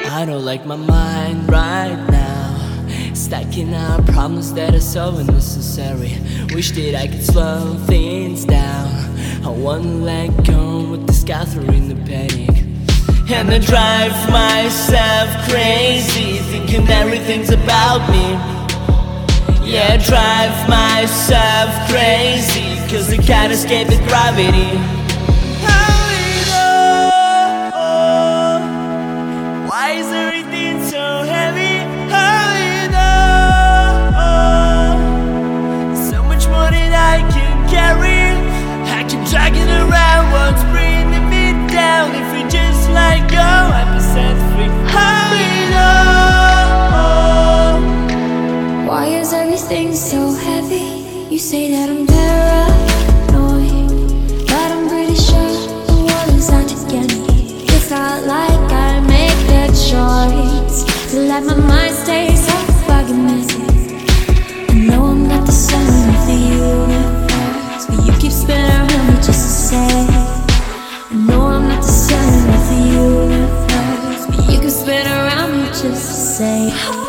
I don't like my mind right now, stacking up problems that are so unnecessary. Wish that I could slow things down. I wanna let go with this gathering the panic. And I drive myself crazy, thinking everything's about me. Yeah, I drive myself crazy, cause I can't escape the gravity. Why is everything so heavy? So much more than I can carry. I can drag it around what's bringing me down. If we just let go, I'd be set free. Why is everything so heavy? You say that I'm paranoid, but I'm pretty sure the world is out to get me. It's not like I make the choice to let my mind stay so fucking messy. I know I'm not the center of the universe, but you keep spinning around me just to say. I know I'm not the center of the universe, but you keep spinning around me just to say.